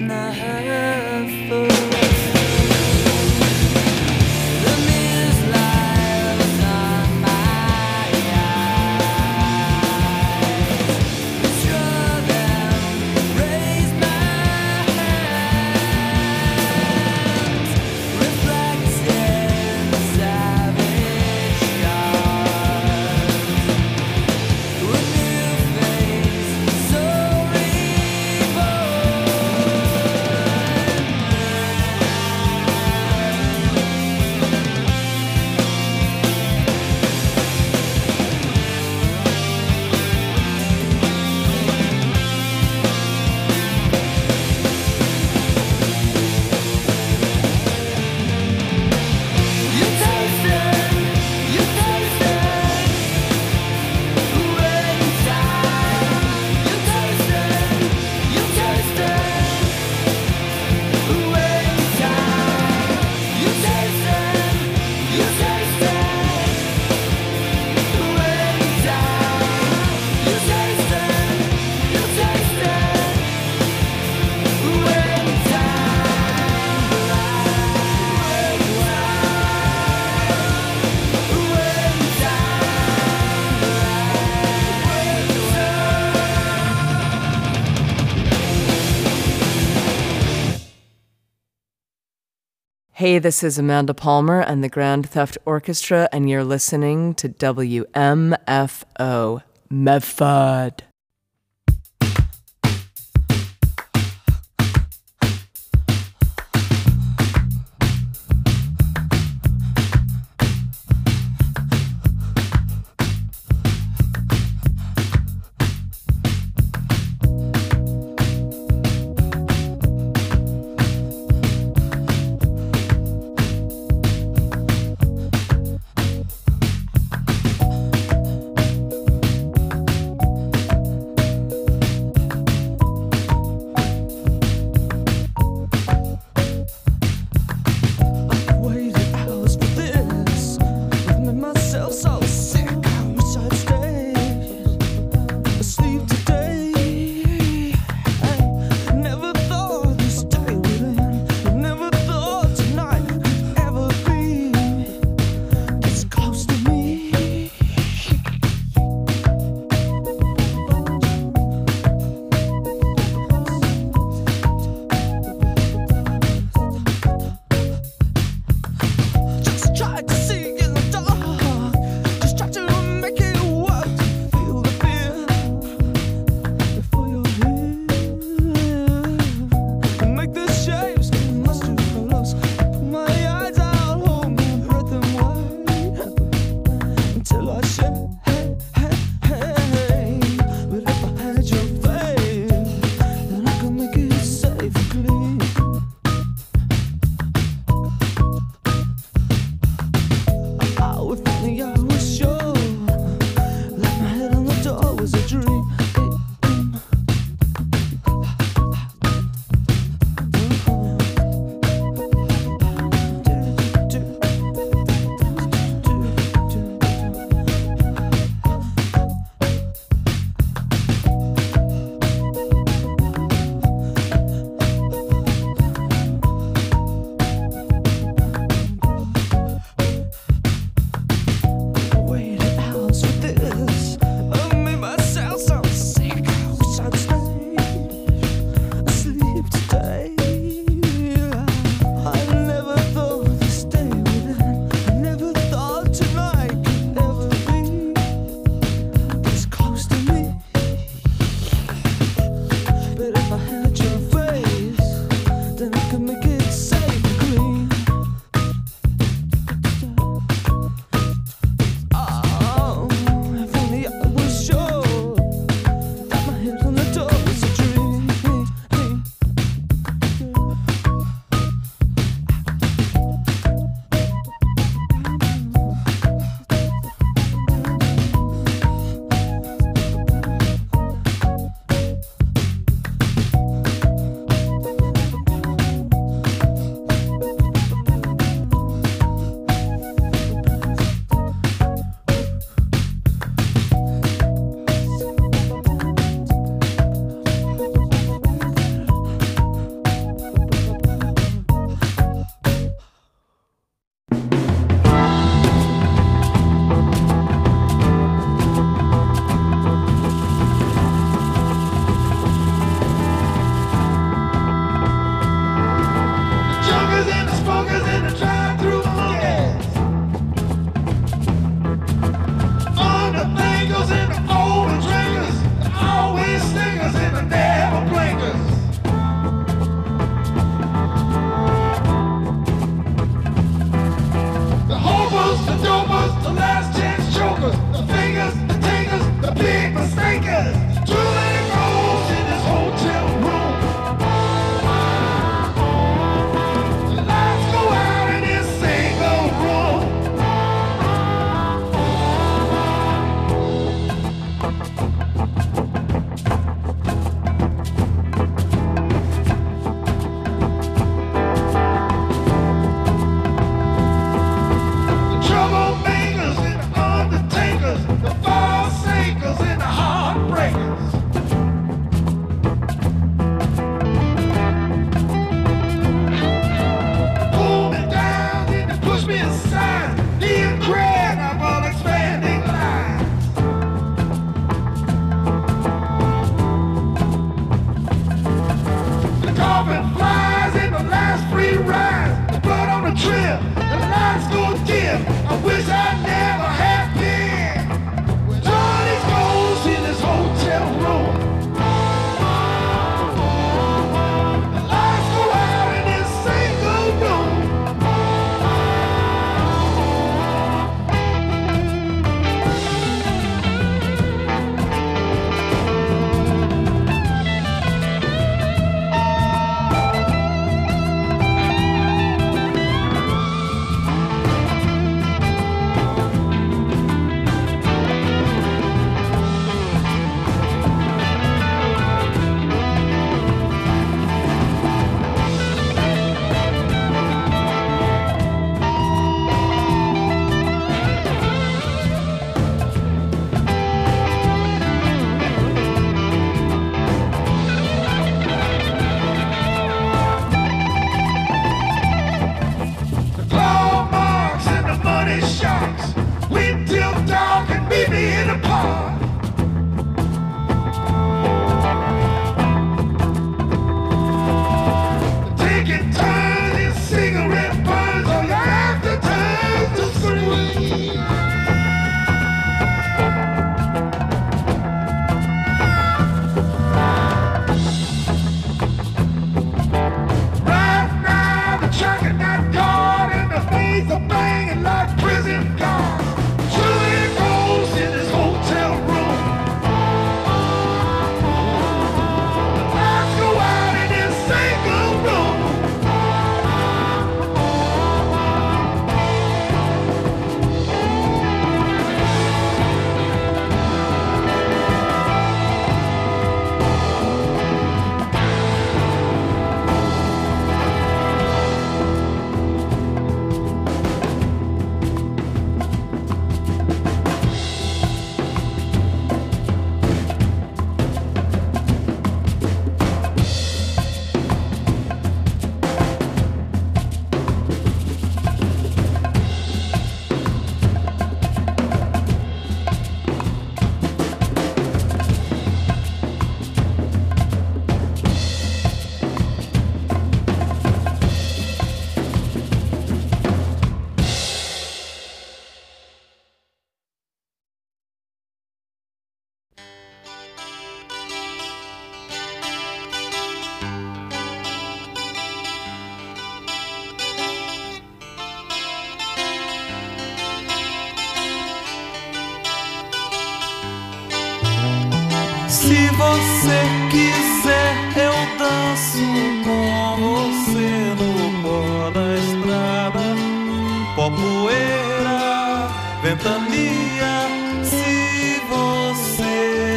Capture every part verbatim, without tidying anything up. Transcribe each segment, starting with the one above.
Hey, this is Amanda Palmer and the Grand Theft Orchestra, and you're listening to W M F O, Medford. Se você quiser, eu danço com você no pó da estrada. Pó, poeira, ventania. Se você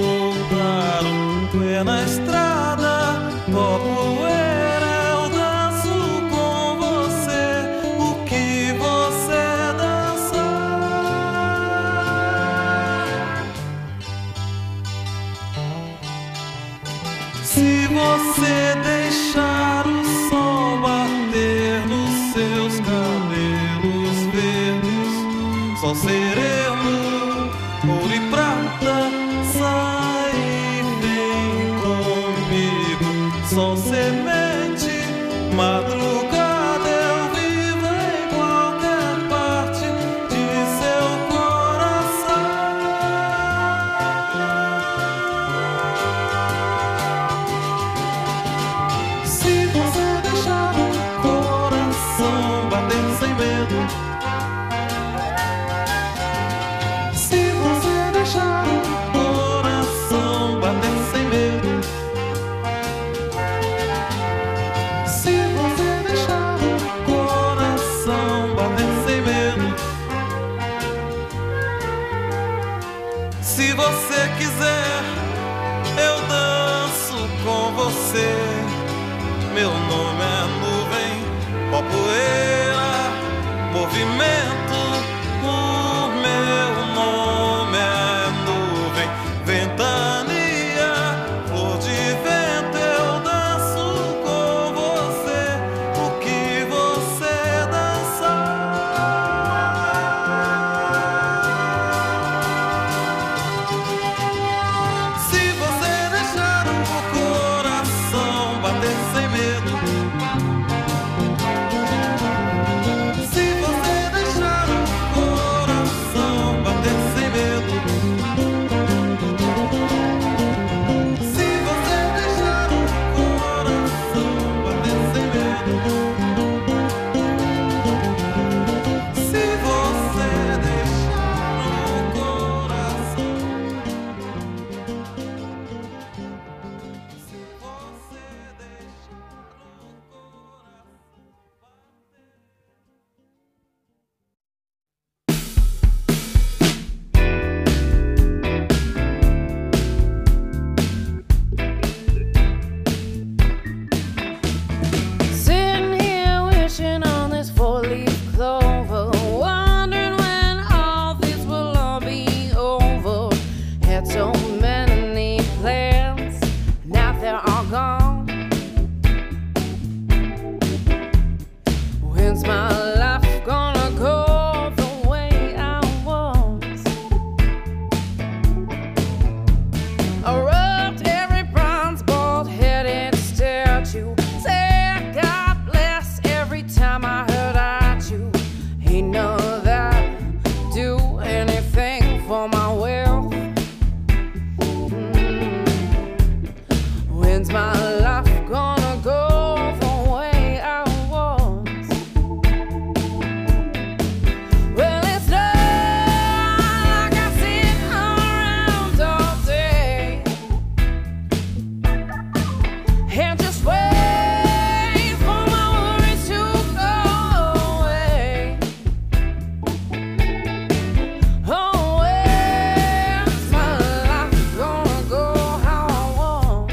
soltar um pé na estrada, pó, poeira, eu danço com você o que você dançar. Se você deixar o sol bater nos seus cabelos verdes, sol sereno, ouro e prata, sai e vem comigo. Sol semente, madrugada, eu vivo em qualquer parte de seu coração. Se você deixar o coração bater sem medo, se você deixar o coração bater sem medo, se você deixar o coração bater sem medo, se você quiser, eu danço com você. Meu nome é nuvem, pó, poeira, movimento. O meu nome é nuvem, ventania, flor de vento. Eu danço com você o que você dançar. Se você deixar o coração bater sem medo, se você deixar all gone. When's my life gonna go the way I want? I rubbed every bronze bald-headed statue, said God bless every time I heard I chew. Ain't none of that do anything for my wealth. Mm. When's my life gonna go the way I want? Well, it's not like I sit around all day and just wait for my worries to go away. Oh, where's my life gonna go how I want?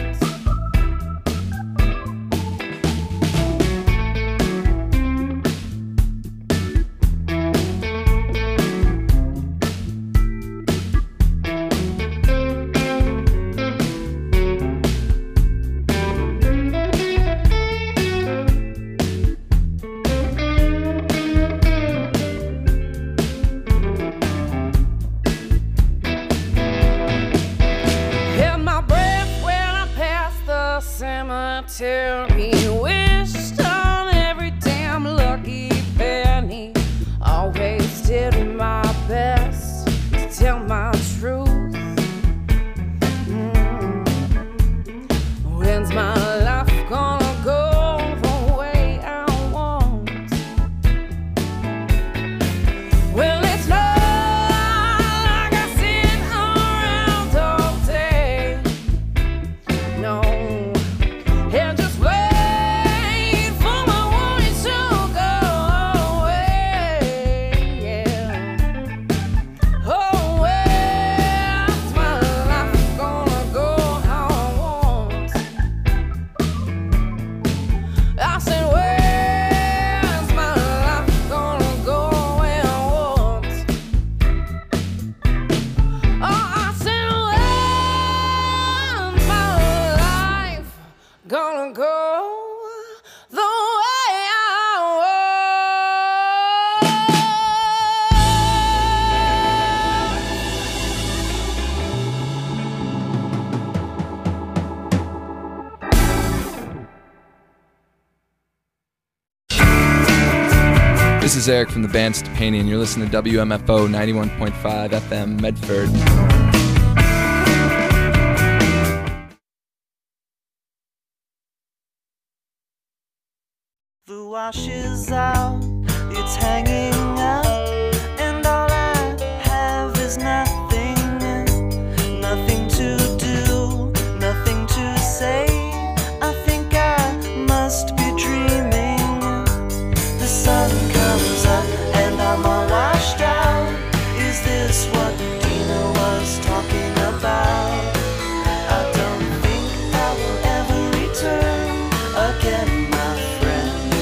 Held my breath when I passed the cemetery. Wished on every damn lucky penny. Always did my best to tell my truth. Mm. When's my life gonna go the way I want? Well, it's not like I sit around all day. No, and just wait for my worries to go away. Yeah. Oh, where's my life gonna go how I want? I said, where's my life gonna go where I want? Oh, I said, where's my life gonna go the way I want? This is Eric from the band Stepanian. You're listening to W M F O ninety-one point five F M Medford. The wash is out, it's hanging up, and all I have is nothing, nothing to do, nothing to say. I think I must be dreaming. The sun comes up and I'm all washed out. Is this what Dina was talking about? I don't think I will ever return again, my friend.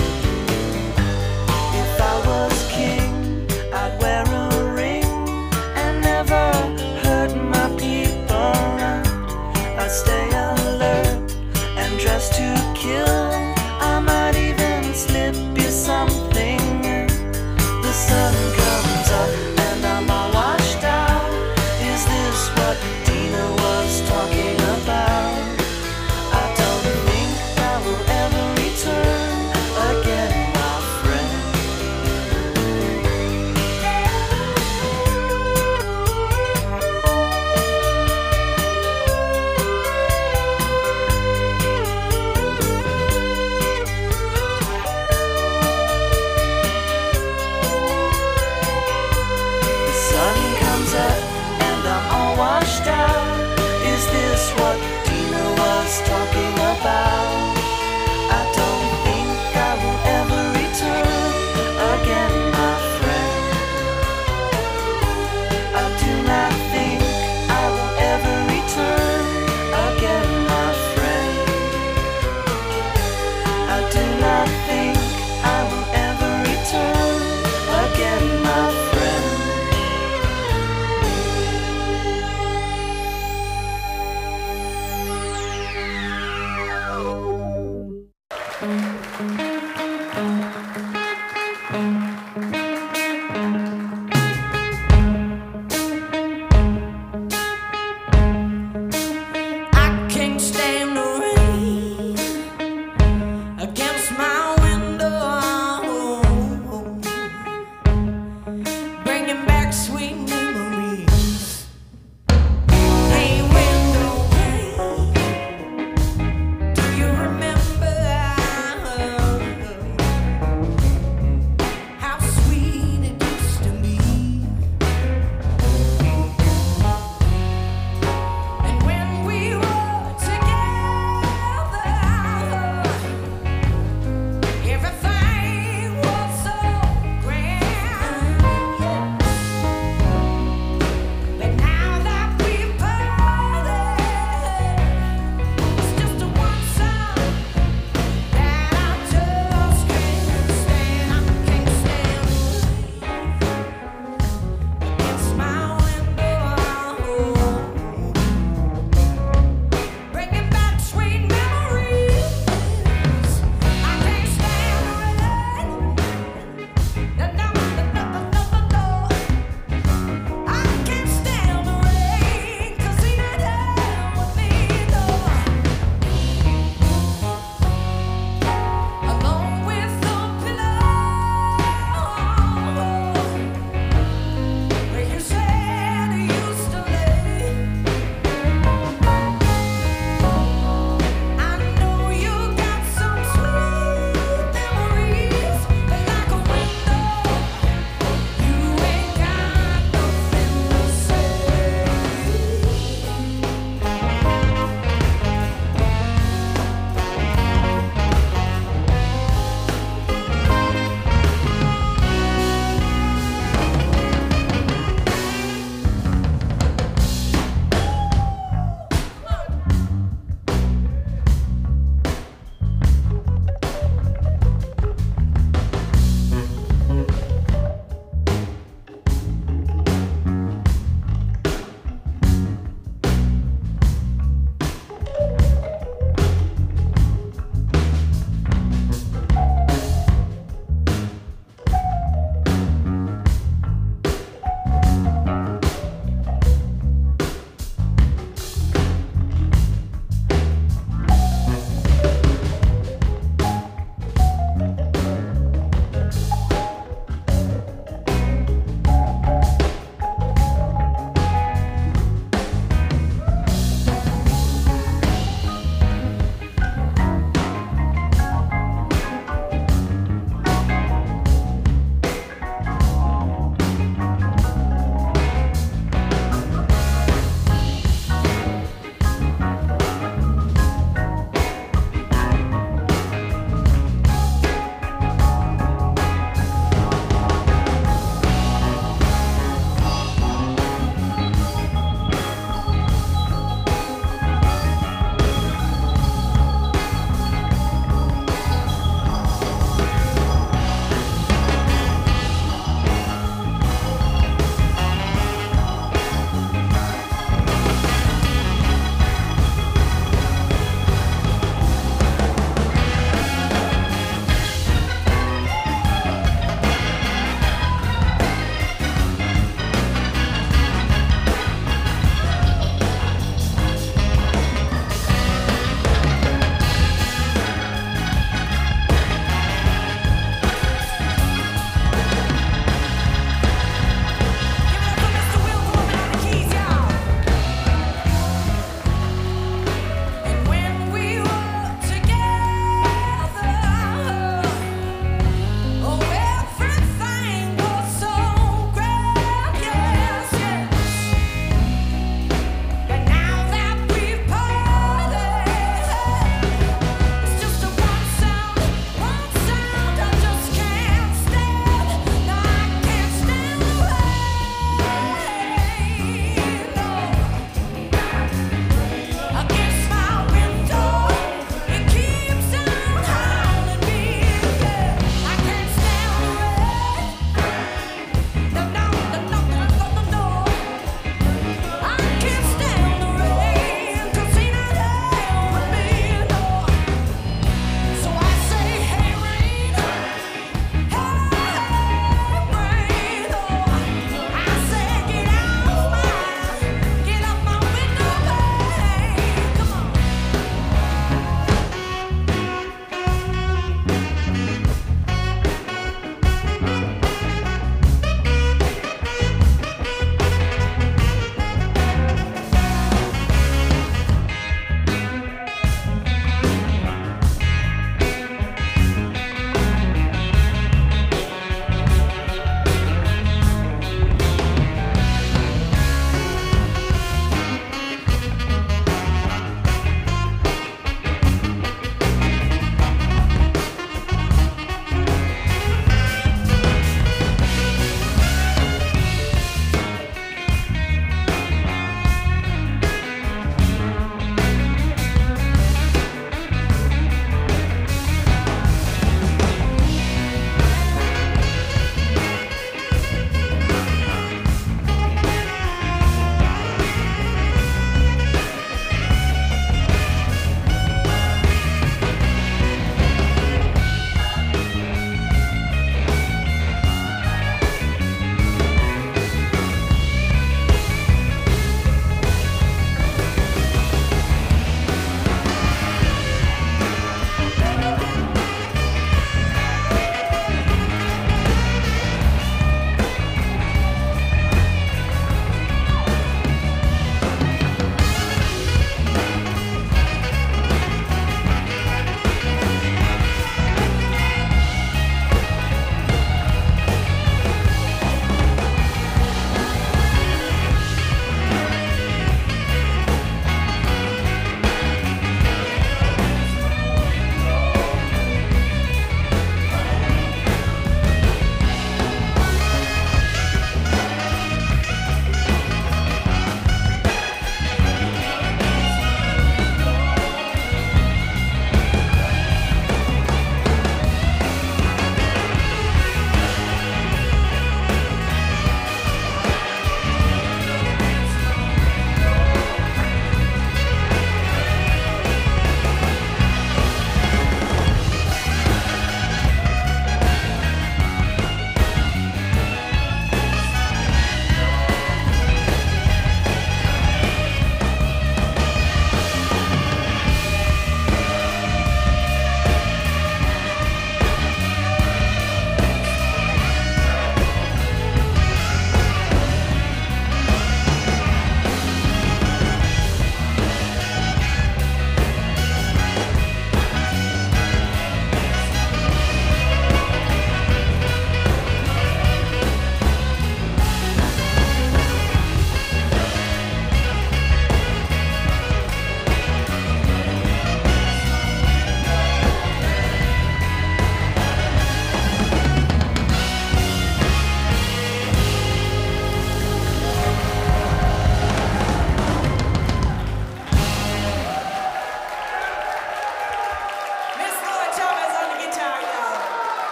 If I was king, I'd wear a ring and never hurt my people. I'd stay alert and dress to kill. I might even slip you something. The sun comes up and I'm all washed out. Is this what Dina was talking about? I don't think I will ever return again, my friend. Remember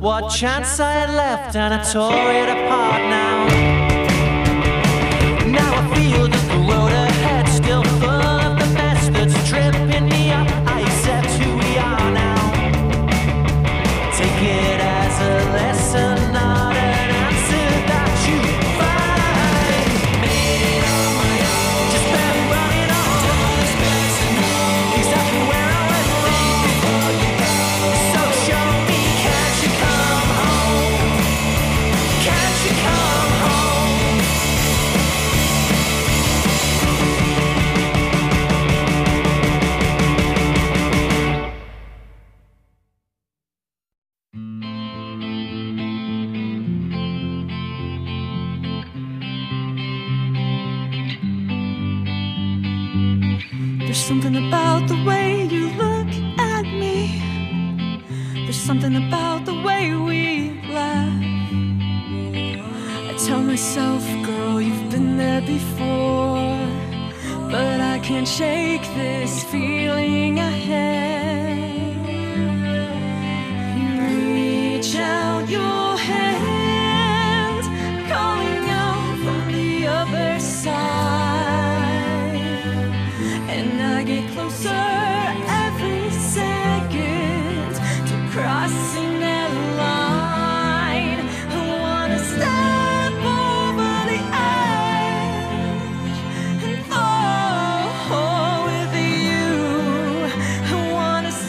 what chance I had left, and I tore it apart now. Now I feel just the road ahead, still full of the mess that's tripping me up. I accept who we are now. Take it as a lesson, not an answer that you find. Made it on my own, just barely running on. Don't expect to know exactly where I went wrong before you go. So show me, can't you come home? Can't you come home? There's something about the way you look at me. There's something about the way we laugh. I tell myself, girl, you've been there before, but I can't shake this feeling I have. You reach out your hand, calling out from the other side, and I get closer every second to crossing that line. I wanna step over the edge and fall with you. I wanna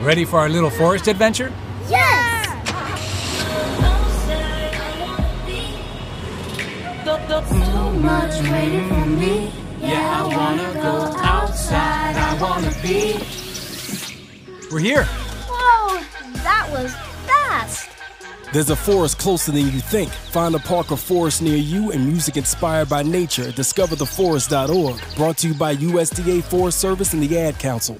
Ready for our little forest adventure? Yes! Too much waiting for me. Yeah, I wanna go outside. I wanna be. We're here. Whoa, that was fast. There's a forest closer than you think. Find a park or forest near you and music inspired by nature at discover the forest dot org. Brought to you by U S D A Forest Service and the Ad Council.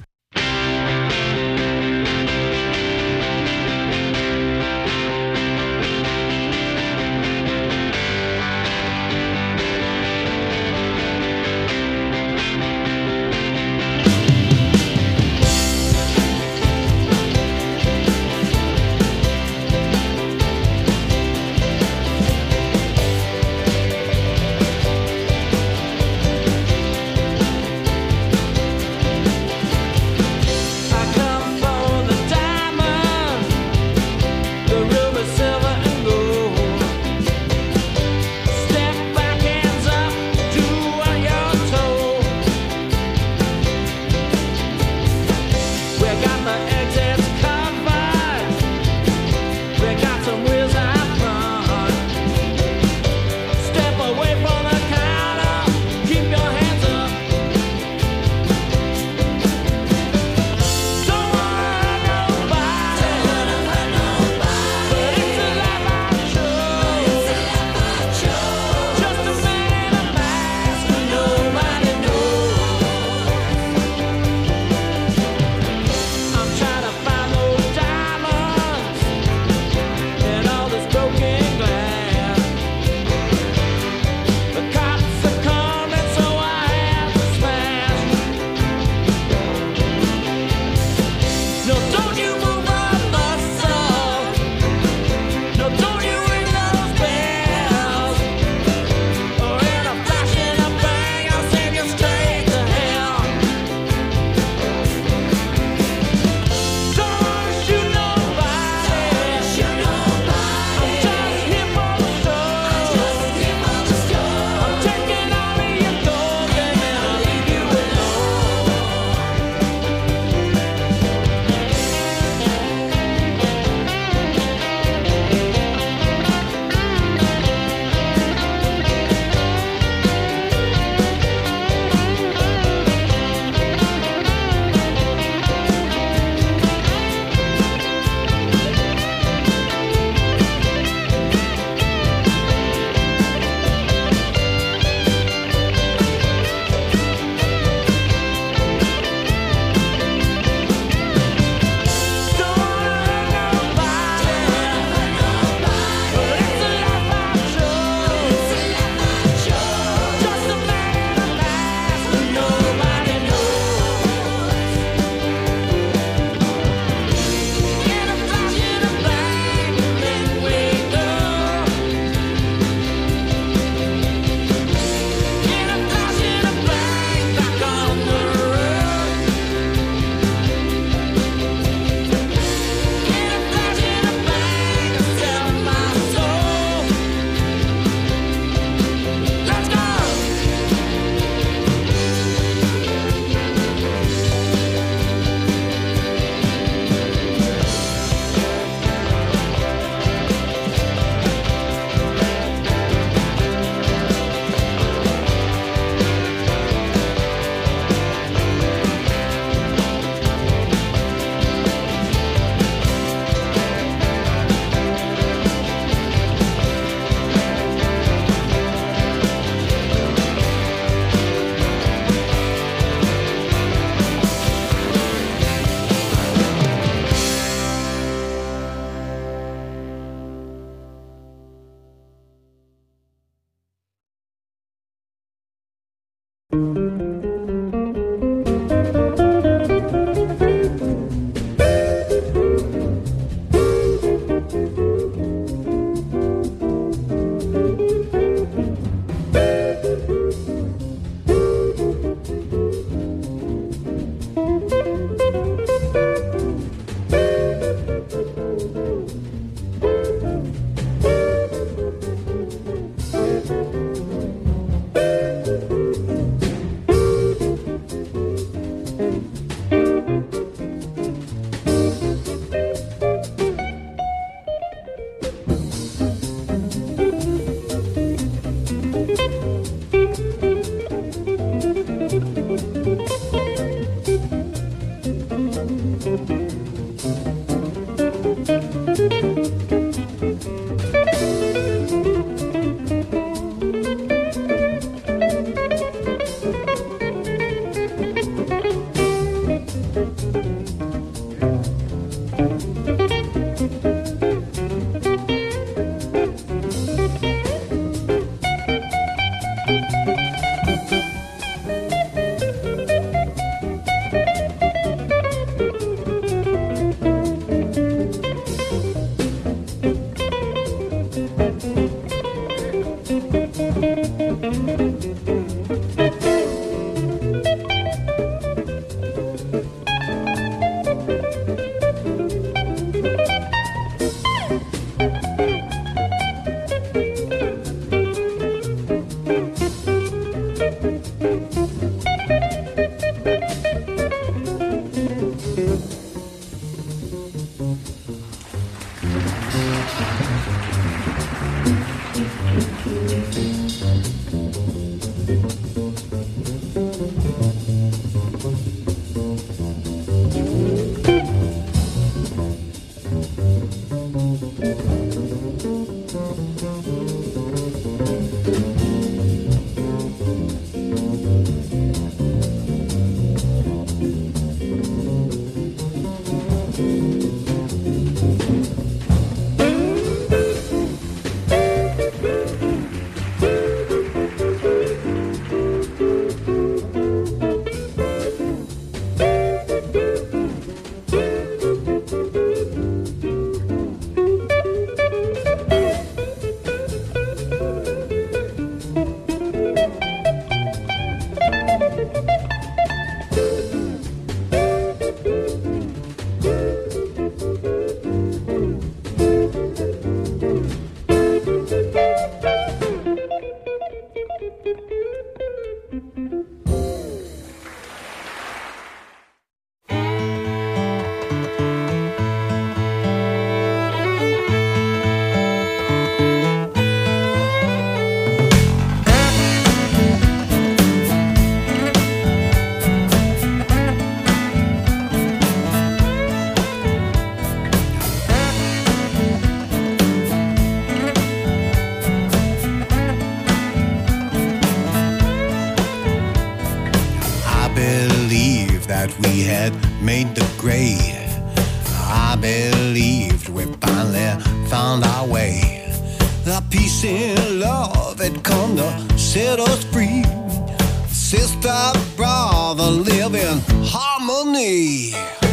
We had made the grade. I believed we finally found our way. The peace and love had come to set us free. Sister, brother, live in harmony.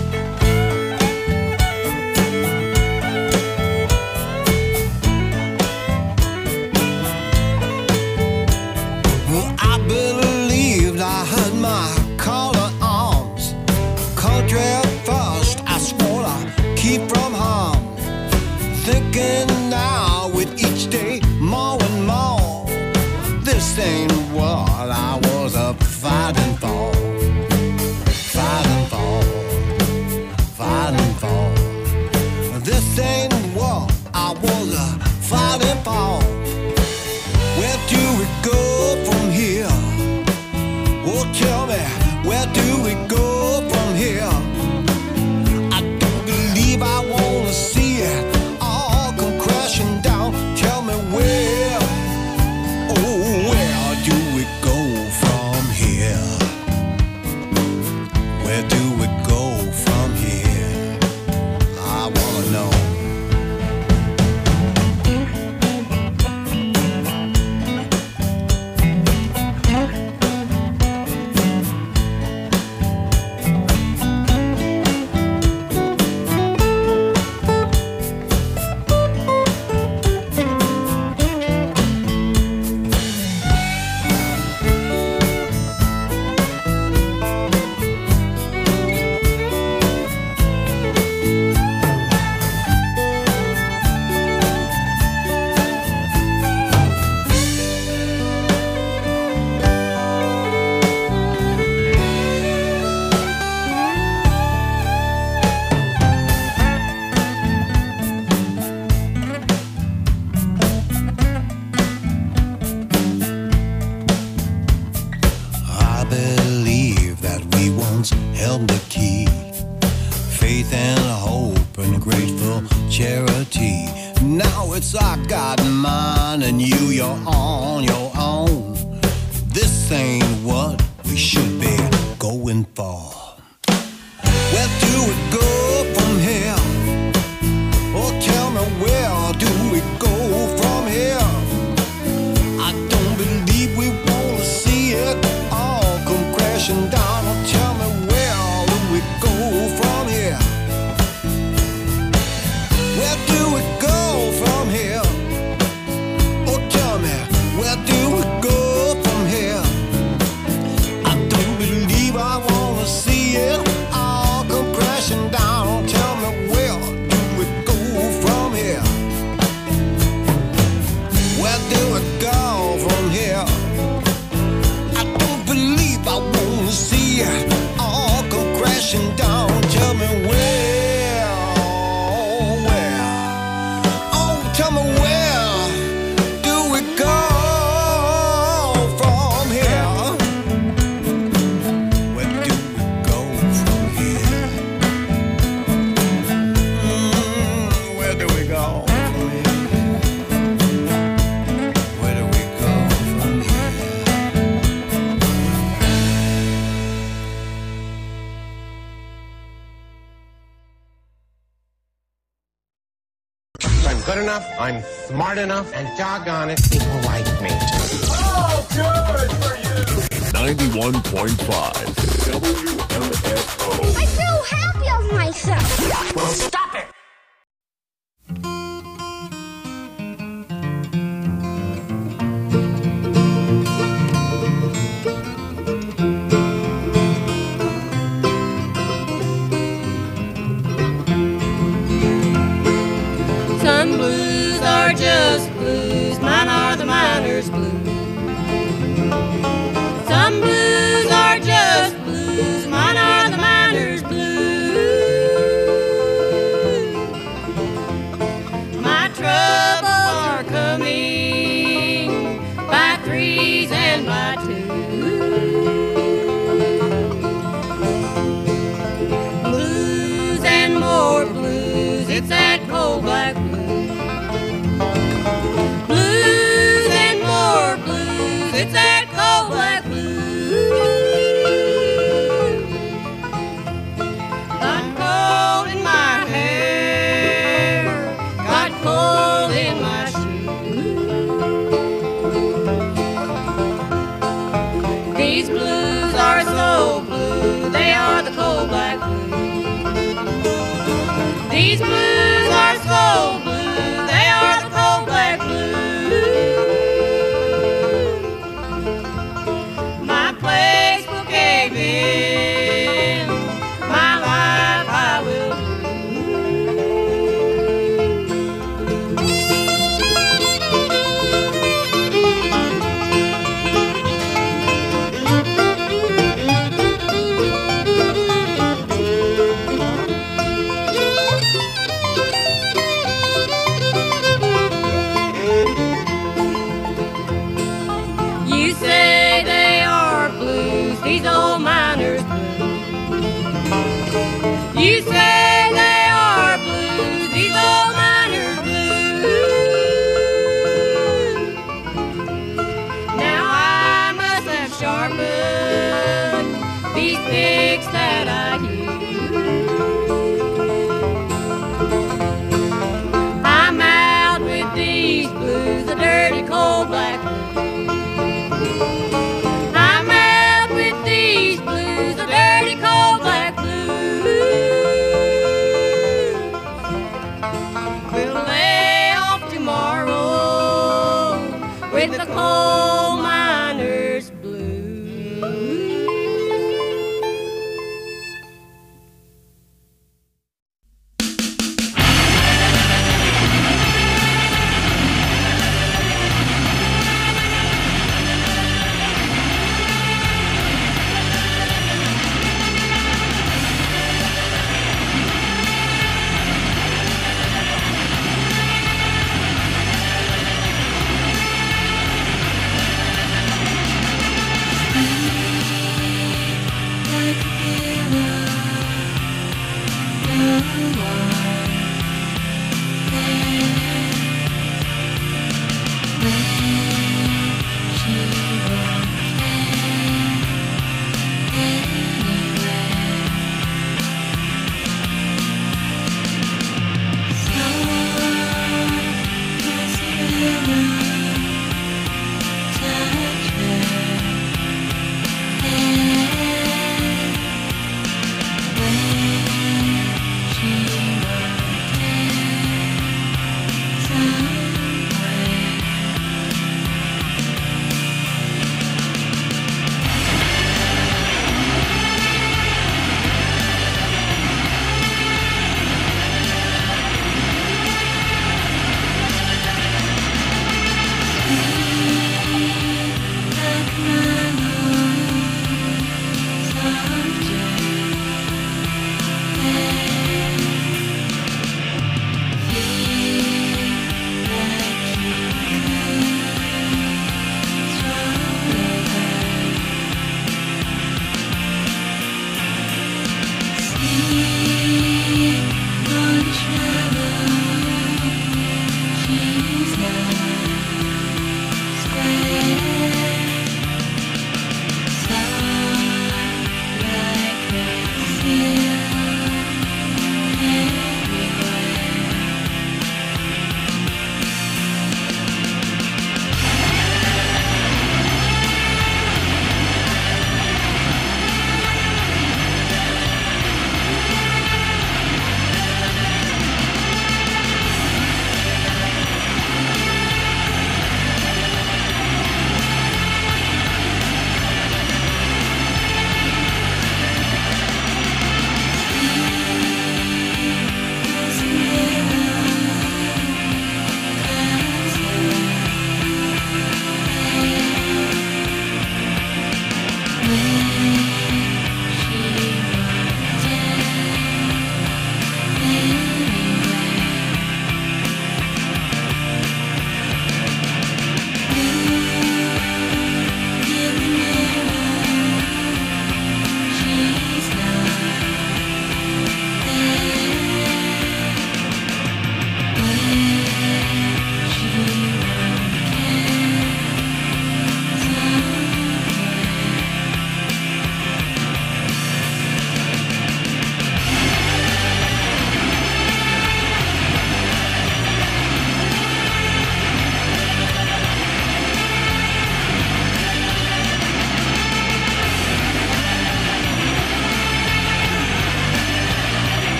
Well, I believed I heard my call to arms. Country first, I swore to keep from harm. Thinking now with each day more and more, this ain't what I was a fighting for. Fighting for, fighting for. This ain't what I was a fighting for. Where do we go from here? Oh, tell me, where do we go from here? I don't believe I wanna see it all come crashing down. Tell me where, oh, where do we go from here? Where do we go from here? I wanna know. Held the key, faith and hope and grateful charity. Now it's I got mine and you, you're on your own. This ain't what we should be going for. Where do we go from here? Oh, tell me, where do we go from here? I don't believe we wanna see it all come crashing down. Oh, tell me, we go from here? Where do we go from here? Oh, tell me, where do we go from here? I don't believe I wanna see it all come crashing down. enough, I'm smart enough, and doggone it, people like me. Oh, good for you! ninety-one point five W M F O. I feel happy of myself. Well, stop it! Some blues are just blues, mine are the miner's blues. Some blues are just blues, mine are the miner's blues. My troubles are coming by threes and by twos. Blues and more blues, it's that cold black blues. Blues and more blues, it's that cold black blues. Got cold in my hair, got cold in my shoes. These blues are so blue, they are the cold black blues. These blues are so blue, they are the cold black blues. My place will cave in, my life I will You say they are blues, these old miners blues. You say they are blues, these old miners blues. Now I must have sharpened these picks that I use. I'm out with these blues, the dirty cold black blues. I'm out with these blues, the dirty cold black blues. We'll lay off tomorrow with the cold